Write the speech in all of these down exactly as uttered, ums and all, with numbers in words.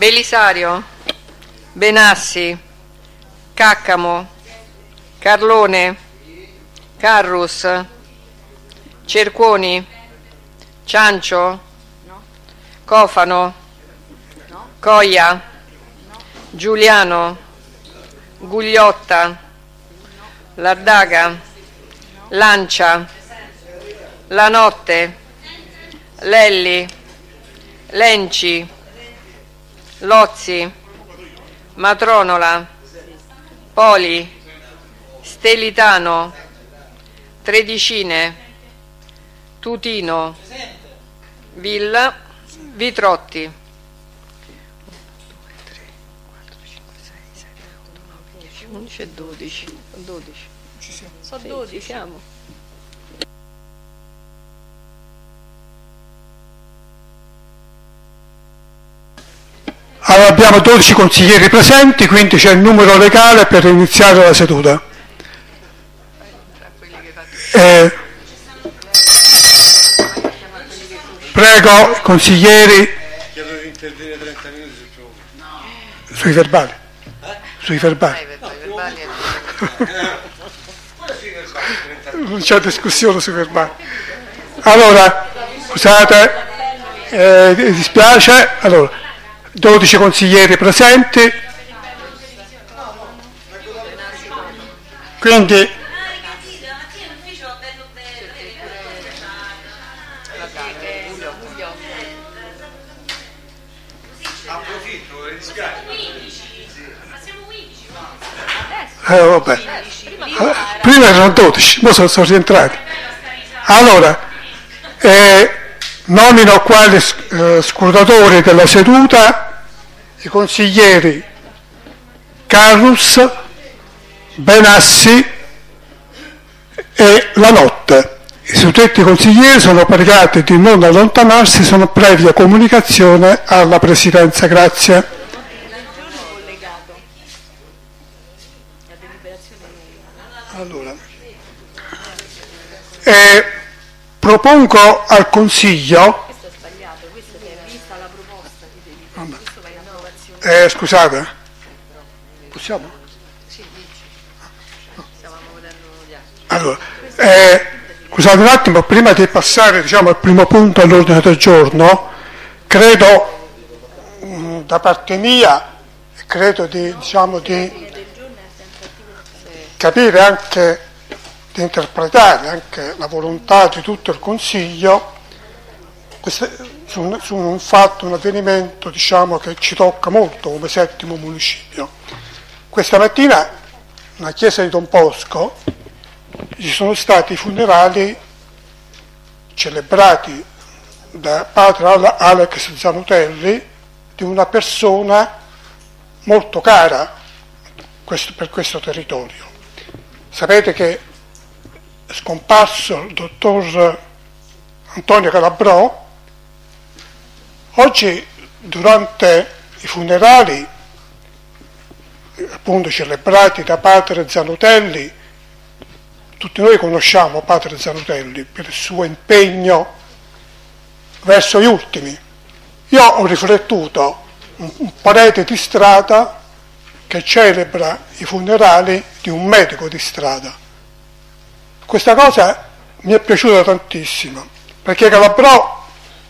Belisario, Benassi, Caccamo, Carlone, Carrus, Cerconi, Ciancio, Cofano, Coia, Giuliano, Gugliotta, Lardaga, Lancia, Lanotte, Lelli, Lenci, Lozzi, Matronola, Poli, Stelitano, Tredicine, Tutino, Villa, Vitrotti. undici e dodici. dodici. Ci siamo. Sono dodici, siamo. Allora abbiamo dodici consiglieri presenti, quindi c'è il numero legale per iniziare la seduta. Eh, prego, consiglieri. Chiedo di intervenire trenta minuti sul programma. Sui verbali. Sui verbali. Non c'è discussione sui verbali. Allora, scusate, eh, mi dispiace. Allora, dodici consiglieri presenti. Quindi Approfitto e dispiace. Eh, vabbè. Prima erano dodici, ora sono, sono rientrati. Allora, eh, nomino quali eh, scrutatori della seduta i consiglieri Carrus, Benassi e Lanotte. I suddetti consiglieri sono pregati di non allontanarsi, sono previa comunicazione alla Presidenza. Grazie. Allora, eh, propongo al Consiglio, Questo è sbagliato, questo si è vista la proposta, Vabbè. questo va in approvazione. eh, scusate, possiamo? Sì, dici. Stavamo vedendo gli altri. Allora, eh, scusate un attimo, prima di passare diciamo, al primo punto all'ordine del giorno, credo mh, da parte mia, credo di, diciamo, di capire anche, di interpretare anche la volontà di tutto il Consiglio questo, su, un, su un fatto, un avvenimento diciamo, che ci tocca molto come settimo municipio. Questa mattina nella chiesa di Don Bosco ci sono stati i funerali celebrati da padre Alex Zanutelli di una persona molto cara questo, per questo territorio. Sapete che è scomparso il dottor Antonio Calabrò. Oggi durante i funerali appunto celebrati da padre Zanutelli, tutti noi conosciamo padre Zanutelli per il suo impegno verso gli ultimi. Io ho riflettuto un, un parete di strada che celebra i funerali di un medico di strada. Questa cosa mi è piaciuta tantissimo, perché Calabrò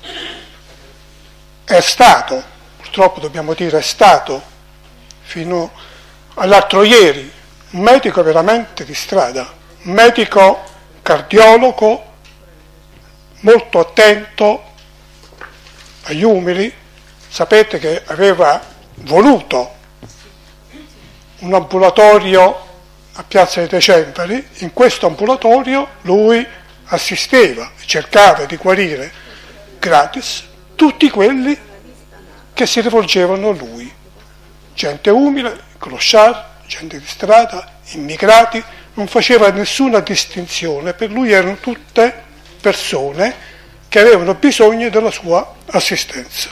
è stato, purtroppo dobbiamo dire è stato, fino all'altro ieri, un medico veramente di strada, un medico cardiologo molto attento agli umili. Sapete che aveva voluto un ambulatorio a Piazza dei Decemberi. In questo ambulatorio lui assisteva, cercava di guarire gratis tutti quelli che si rivolgevano a lui, gente umile, clochard, gente di strada, immigrati, non faceva nessuna distinzione, per lui erano tutte persone che avevano bisogno della sua assistenza.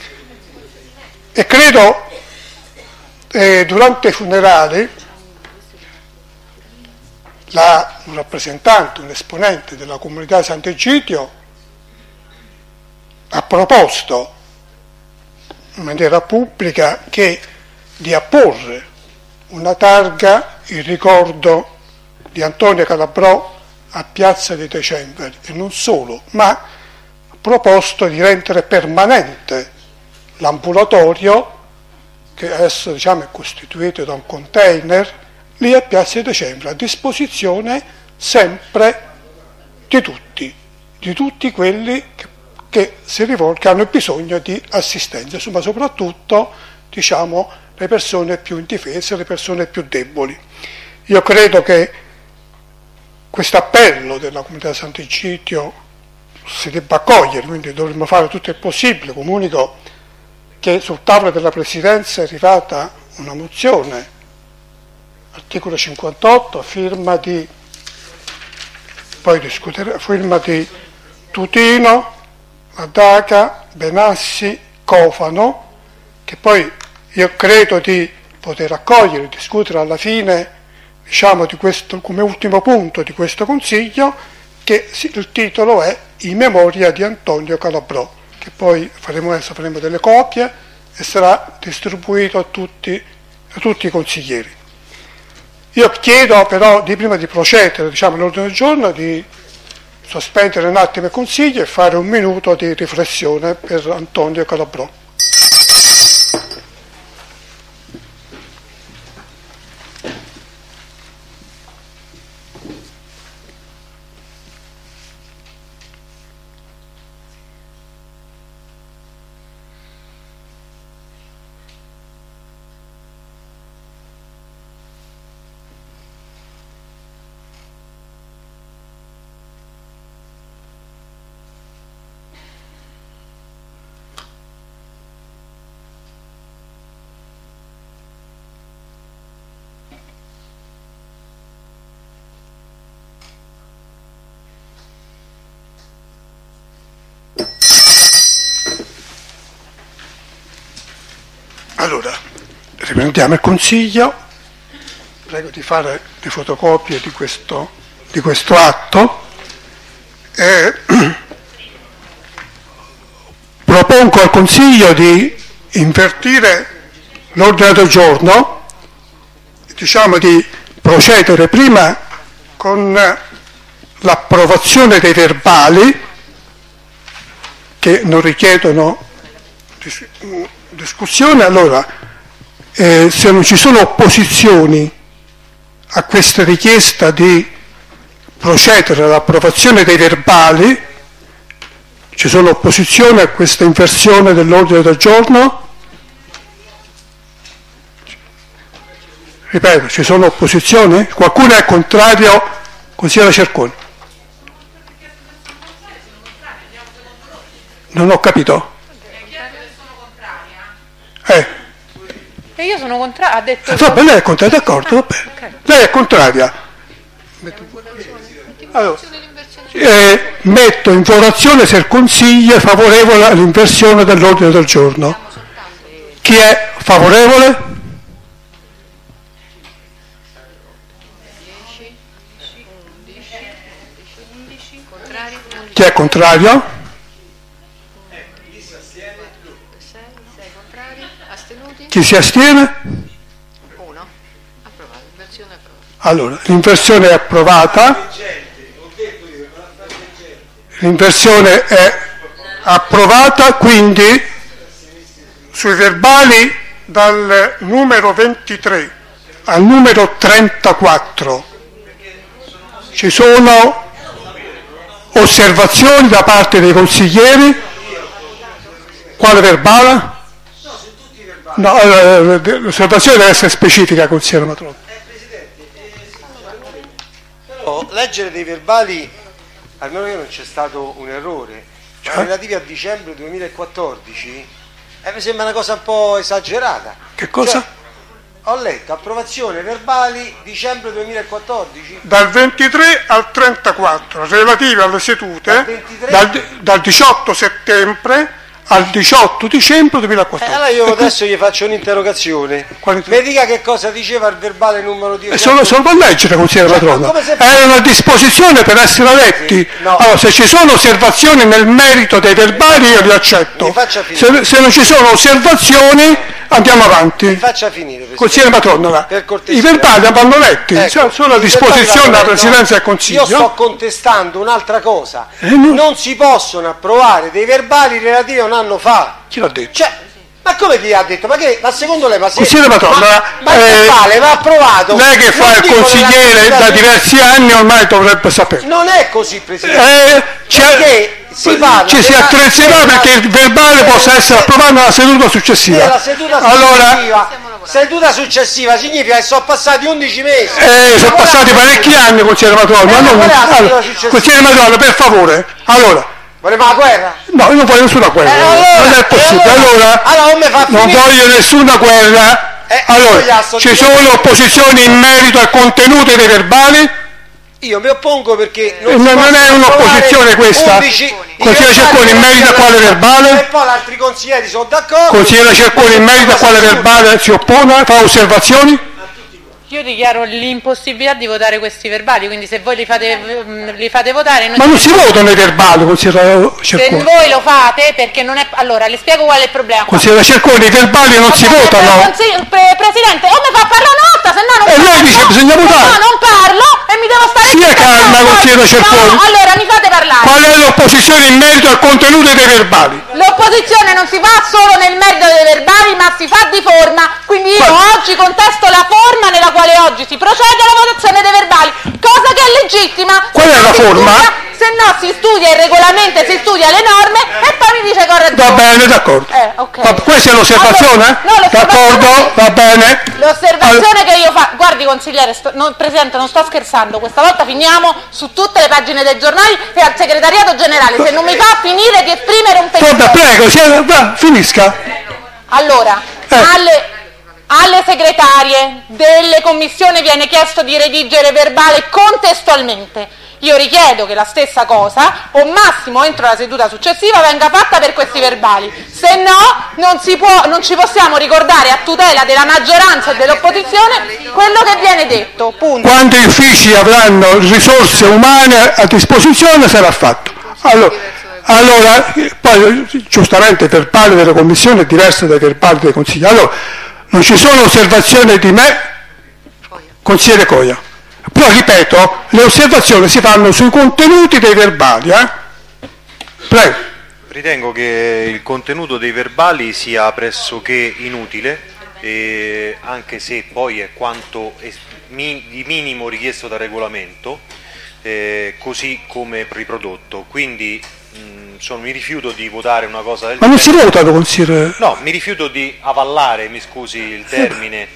E credo eh, durante i funerali la, un rappresentante, un esponente della comunità di Sant'Egidio ha proposto in maniera pubblica che di apporre una targa in ricordo di Antonio Calabrò a Piazza dei Decemberi, e non solo, ma ha proposto di rendere permanente l'ambulatorio, che adesso diciamo è costituito da un container, lì a Piazza dei Decemberi, a disposizione sempre di tutti, di tutti quelli che, che si rivolgono, che hanno bisogno di assistenza, ma soprattutto diciamo le persone più indifese, le persone più deboli. Io credo che questo appello della comunità Sant'Egidio si debba accogliere, quindi dovremmo fare tutto il possibile. Comunico che sul tavolo della Presidenza è arrivata una mozione, articolo cinquantotto, firma di, poi discutere, firma di Tutino, Adaca, Benassi, Cofano, che poi io credo di poter accogliere e discutere alla fine, diciamo, di questo, come ultimo punto di questo Consiglio, che il titolo è In memoria di Antonio Calabrò, che poi faremo adesso, faremo delle copie e sarà distribuito a tutti, a tutti i consiglieri. Io chiedo però, di prima di procedere, diciamo, all'ordine del giorno, di sospendere un attimo il Consiglio e fare un minuto di riflessione per Antonio Calabrò. Allora, riprendiamo il Consiglio, prego di fare le fotocopie di questo, di questo atto. E propongo al Consiglio di invertire l'ordine del giorno, diciamo di procedere prima con l'approvazione dei verbali, che non richiedono discussione. Allora, eh, se non ci sono opposizioni a questa richiesta di procedere all'approvazione dei verbali, ci sono opposizioni a questa inversione dell'ordine del giorno? Ripeto, ci sono opposizioni? Qualcuno è contrario? Consigliere Cerconi. Non ho capito. Eh. E io sono contraria, ha detto... Eh, vabbè, lei è contraria, d'accordo, vabbè. Okay. Lei è contraria. Allora, eh, metto in votazione se il Consiglio è favorevole all'inversione dell'ordine del giorno. Chi è favorevole? Chi è contrario? Chi si astiene? Uno. Approvato. L'inversione è approvata. Allora, l'inversione è approvata. L'inversione è approvata, quindi sui verbali dal numero ventitré al numero trentaquattro ci sono osservazioni da parte dei consiglieri. Quale verbale? No, l'osservazione deve essere specifica, consigliere Matrone. Eh, Presidente, eh, però leggere dei verbali, almeno io non c'è stato un errore, cioè, eh? relativi a dicembre duemilaquattordici, eh, mi sembra una cosa un po' esagerata. Che cosa? Cioè, ho letto approvazione verbali dicembre duemilaquattordici. Dal ventitré al trentaquattro, relative alle sedute, dal, dal diciotto settembre al diciotto dicembre Eh, duemilaquattordici. allora io adesso gli faccio un'interrogazione. Quale- Mi dica che cosa diceva il verbale numero dieci. E solo, solo per leggere, consigliere Cioè, Patrona. ma come se- È una disposizione per essere letti. No. Allora, se ci sono osservazioni nel merito dei verbali io li accetto. Mi faccia finire. Se, se non ci sono osservazioni andiamo Mi avanti. faccia finire, Presidente. Consigliere Patrona, Per cortesia. i verbali vanno letti, Ecco, sono a i disposizione verbali della vanno Presidenza del letti. Consiglio. Io sto contestando un'altra cosa. Eh, no. Non si possono approvare dei verbali relativi a un anno fa. Chi l'ha detto? Cioè, ma come chi ha detto? Ma che? Ma secondo lei, ma se Consigliere Patrona, ma, ma il eh, verbale va approvato. Lei che non fa il dico consigliere nella- da diversi anni ormai dovrebbe sapere. Non è così, Presidente. Eh, c'è- Perché si parla ci si della- attrezzerà della- perché il verbale possa essere approvato nella seduta successiva. Nella seduta Allora, successiva, seduta successiva significa che sono passati undici mesi. eh, sono passati parecchi anni, consigliere Matrona. Eh, non- qual è la seduta allora, successiva? consigliere Matrona, per favore. Allora, Voleva la guerra? no, io non voglio nessuna guerra. Eh, allora, non è possibile. eh, allora- Allora, allora non mi fa non finire. voglio nessuna guerra. Eh, Allora, Togliasso, ci ti- sono opposizioni in merito al contenuto dei verbali? Io mi oppongo perché Eh, non, si non- non possono è un'opposizione approvare questa. undici i Consigliere verbali Cerconi, in merito a quale verbale? E poi gli altri consiglieri sono d'accordo. Consigliere Cerconi, in merito a quale verbale si oppone? Fa osservazioni? Io dichiaro l'impossibilità di votare questi verbali, quindi se voi li fate, mm, li fate votare... Ma non si votano i verbali, consigliere Se Cerconi. voi lo fate, perché non è... Allora, le spiego qual è il problema. Consigliere Cerconi, i verbali non si Ok, votano. Consigli- pre- Presidente, o mi fa parlare una volta, se no non E parlo. lei dice bisogna Se votare. no non parlo e mi devo stare... Sia zitta, calma, poi- consigliere Cerconi. No, allora mi fate parlare. Qual è l'opposizione in merito al contenuto dei verbali? L'opposizione non si fa solo nel merito dei verbali, ma si fa di forma. Quindi io Ma- oggi contesto la forma nella quale oggi si procede alla votazione dei verbali, cosa che è legittima. Qual Se è no la si forma? studia- se no si studia il regolamento, si studia le norme e poi mi dice che ho ragione. Va bene, d'accordo. Eh, ok. Va- questa è l'osservazione? Allora, no, l'osservazione- D'accordo, va bene. L'osservazione che io faccio, guardi consigliere, sto, no, Presidente, non sto scherzando, questa volta finiamo su tutte le pagine dei giornali e al segretariato generale, se non mi fa finire di esprimere un pensiero. Vabbè, prego, sia- va, finisca. Allora, Eh. alle, alle segretarie delle commissioni viene chiesto di redigere verbale contestualmente. Io richiedo che la stessa cosa, o massimo entro la seduta successiva, venga fatta per questi verbali. Se no, non, si può, non ci possiamo ricordare a tutela della maggioranza e dell'opposizione quello che viene detto. Punto. Quando gli uffici avranno risorse umane a disposizione sarà fatto. Allora, allora eh, poi giustamente il verbale delle commissioni è diverso dai verbali dei consigli. Allora, non ci sono osservazioni di me, consigliere Coia. Però ripeto, le osservazioni si fanno sui contenuti dei verbali, eh? Prego. Ritengo che il contenuto dei verbali sia pressoché inutile, e anche se poi è quanto es- mi- di minimo richiesto dal regolamento, eh, così come riprodotto. Quindi mh, sono- mi rifiuto di votare una cosa del Ma non si genere. vota, consigliere? No, mi rifiuto di avallare, mi scusi il termine,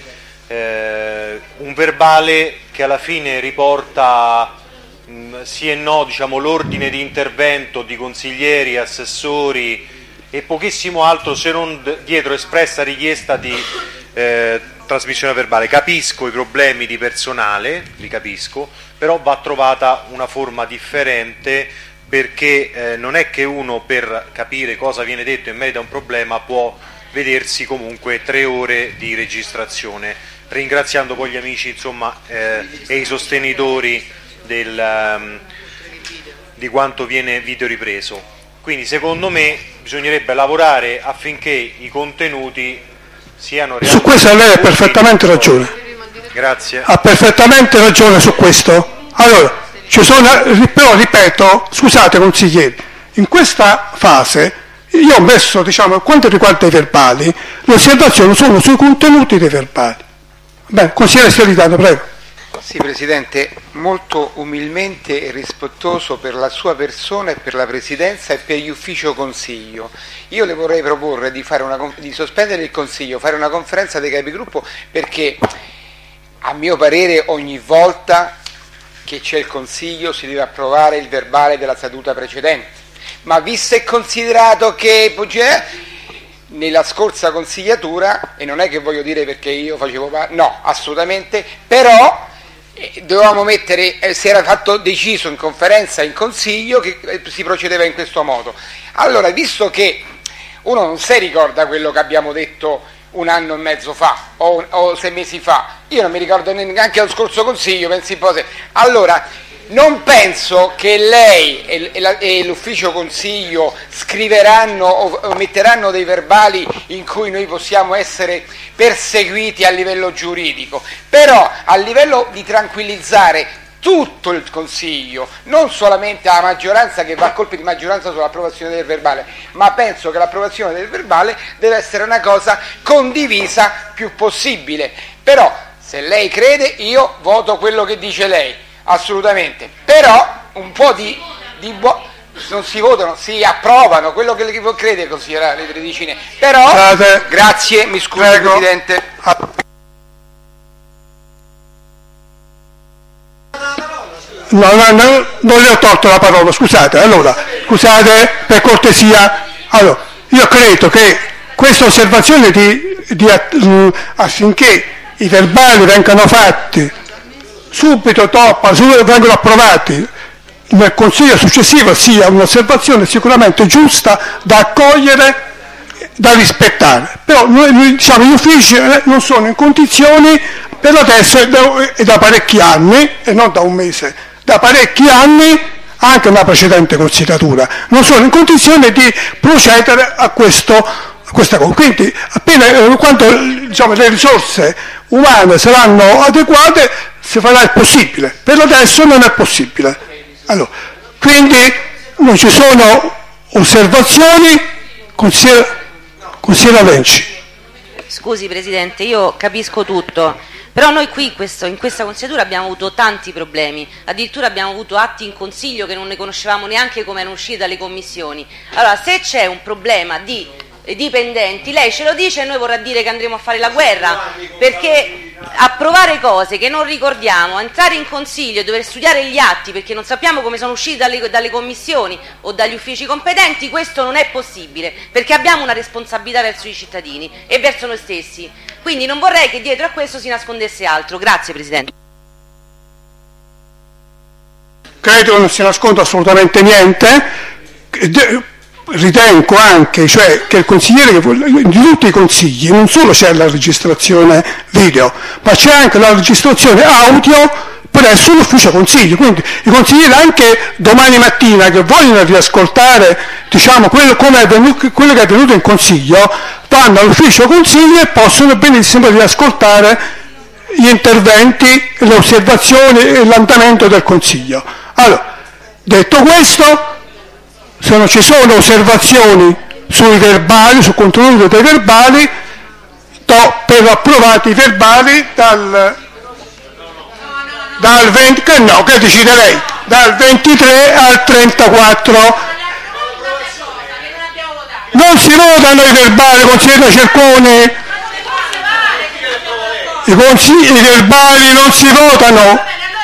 eh, un verbale che alla fine riporta mh, sì e no, diciamo, l'ordine di intervento di consiglieri, assessori e pochissimo altro, se non d- dietro espressa richiesta di eh, trasmissione verbale. Capisco i problemi di personale, li capisco, però va trovata una forma differente, perché eh, non è che uno per capire cosa viene detto in merito a un problema può vedersi comunque tre ore di registrazione, ringraziando poi gli amici, insomma, eh, e i sostenitori del, um, di quanto viene video ripreso. Quindi secondo me bisognerebbe lavorare affinché i contenuti siano realmente... Su questo lei ha perfettamente ragione. Grazie. Ha perfettamente ragione su questo. Allora, ci sono, però ripeto, scusate consiglieri, in questa fase io ho messo, diciamo, quanto riguarda i verbali, le osservazioni sono sui contenuti dei verbali. Beh, consigliere Steritano, prego. Sì, Presidente, molto umilmente e rispettoso per la sua persona e per la Presidenza e per gli ufficio Consiglio. Io le vorrei proporre di, fare una, di sospendere il Consiglio, fare una conferenza dei capigruppo, perché a mio parere ogni volta che c'è il Consiglio si deve approvare il verbale della seduta precedente. Ma visto e considerato che nella scorsa consigliatura, e non è che voglio dire perché io facevo parte, no, assolutamente, però eh, dovevamo mettere, eh, si era fatto deciso in conferenza in consiglio che eh, si procedeva in questo modo. Allora, visto che uno non si ricorda quello che abbiamo detto un anno e mezzo fa o, o sei mesi fa. Io non mi ricordo neanche lo scorso Consiglio, pensi un po' se... Allora, non penso che lei e, e, la, e l'ufficio Consiglio scriveranno o, o metteranno dei verbali in cui noi possiamo essere perseguiti a livello giuridico, però a livello di tranquillizzare tutto il Consiglio, non solamente la maggioranza che va a colpi di maggioranza sull'approvazione del verbale, ma penso che l'approvazione del verbale deve essere una cosa condivisa più possibile. Però se lei crede, io voto quello che dice lei, assolutamente, però un po' di, di buo... non si votano, si approvano quello che crede, consigliera le Tredicine, però Scusate. Grazie, mi scusi Prego. Presidente. No, no, no, non le ho tolto la parola, scusate, allora, scusate, per cortesia, allora, io credo che questa osservazione di, di, uh, affinché i verbali vengano fatti subito dopo, subito vengono approvati nel Consiglio successivo sia un'osservazione sicuramente giusta da accogliere, da rispettare, però noi, noi, diciamo, gli uffici non sono in condizioni per adesso e da parecchi anni, e non da un mese, da parecchi anni, anche una precedente consigliatura, non sono in condizione di procedere a, questo, a questa cosa. Quindi appena eh, quando diciamo, le risorse umane saranno adeguate si farà il possibile, per adesso non è possibile. Allora, quindi non ci sono osservazioni, consigliera, consigliera Lenci. Scusi Presidente, io capisco tutto. Però noi qui questo, in questa consigliatura abbiamo avuto tanti problemi, addirittura abbiamo avuto atti in Consiglio che non ne conoscevamo neanche come erano usciti dalle commissioni. Allora, se c'è un problema di dipendenti, lei ce lo dice e noi vorrà dire che andremo a fare la guerra, perché approvare cose che non ricordiamo, entrare in Consiglio e dover studiare gli atti perché non sappiamo come sono usciti dalle, dalle commissioni o dagli uffici competenti, questo non è possibile, perché abbiamo una responsabilità verso i cittadini e verso noi stessi. Quindi non vorrei che dietro a questo si nascondesse altro. Grazie Presidente. Credo che non si nasconda assolutamente niente. Ritengo anche, cioè, che il consigliere che vuole, di tutti i consigli non solo c'è la registrazione video, ma c'è anche la registrazione audio presso l'ufficio consiglio, quindi i consiglieri anche domani mattina che vogliono riascoltare, diciamo, quello, come è venuto, quello che è avvenuto in consiglio, vanno all'ufficio consiglio e possono benissimo riascoltare gli interventi, le osservazioni e l'andamento del consiglio. Allora, detto questo, se non ci sono osservazioni sui verbali, sul contenuto dei verbali, do per approvati i verbali dal, dal venti, che no, che decide lei, dal ventitré al trentaquattro. Non si votano i verbali, consigliere Cerconi, i, consigli, i verbali non si votano.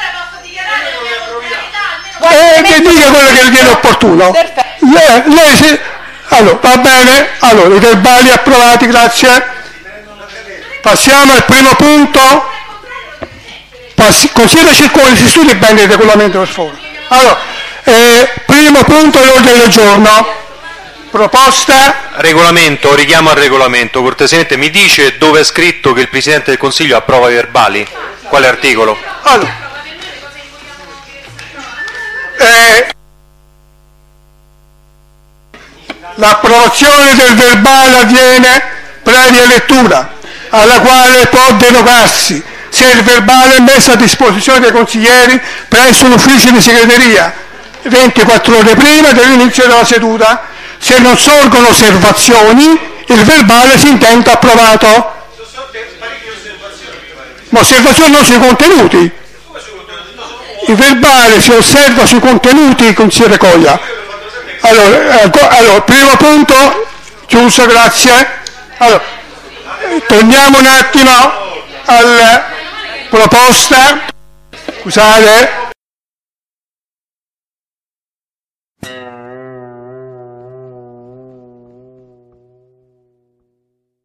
E che dica quello che ritiene opportuno. Lei, lei si... Allora, va bene, allora i verbali approvati, grazie. Passiamo al primo punto. Passi... Consigliere Cerconi, si studi bene il regolamento per favore. Allora, eh, primo punto dell'ordine del giorno. Proposta. Regolamento, richiamo al regolamento, cortesemente mi dice dove è scritto che il Presidente del Consiglio approva i verbali? Quale articolo? Allora. Eh, l'approvazione del verbale avviene previa lettura, alla quale può derogarsi se il verbale è messo a disposizione dei consiglieri presso l'ufficio di segreteria ventiquattro ore prima dell'inizio della seduta. Se non sorgono osservazioni, il verbale si intende approvato. Ma osservazioni non sui contenuti. Il verbale si osserva sui contenuti, consigliere Coia. Allora, eh, allora, primo punto, chiuso, grazie. Allora, torniamo un attimo alla proposta. Scusate.